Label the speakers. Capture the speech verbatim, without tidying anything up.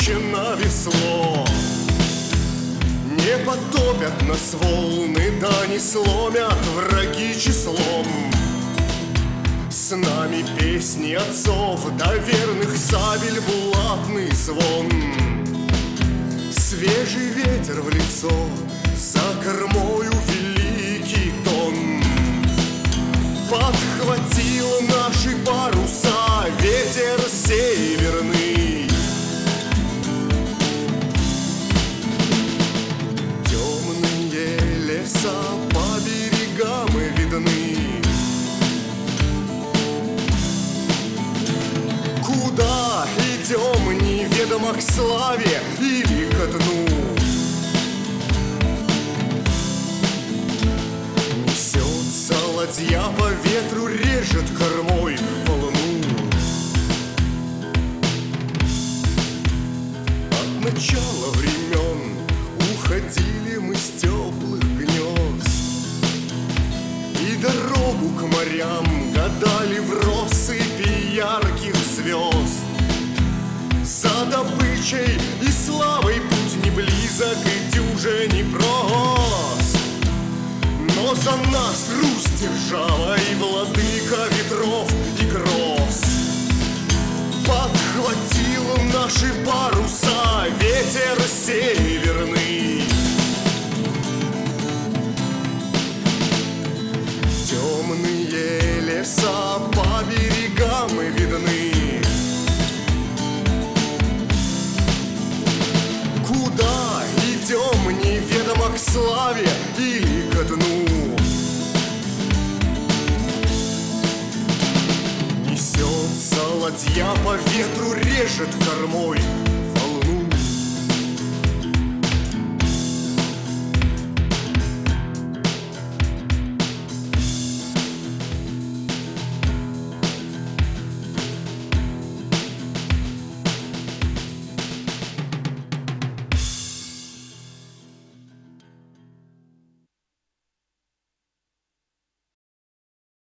Speaker 1: опущено весло. Не потопят нас волны, да не сломят враги числом. С нами песни отцов, да верных сабель булатный звон. Свежий ветер в лицо, за кормою великий тон. Подхватил наши паруса ветер северный. Темные леса по берегам видны. Куда идем, неведомо, к славе или ко дну. Несется ладья по ветру, режет кормой волну. От начала времен уходили мы с теплых гнезд, и дорогу к морям гадали в россыпи ярких звезд. За добычей и славой путь не близок и дюже не прост. Но за нас Русь держава и владыка ветров и гроз. Подхватил наши паруса ветер северный. Темные леса по берегам видны. Куда идем, неведомо, к славе или ко дну. Несется ладья по ветру, режет кормой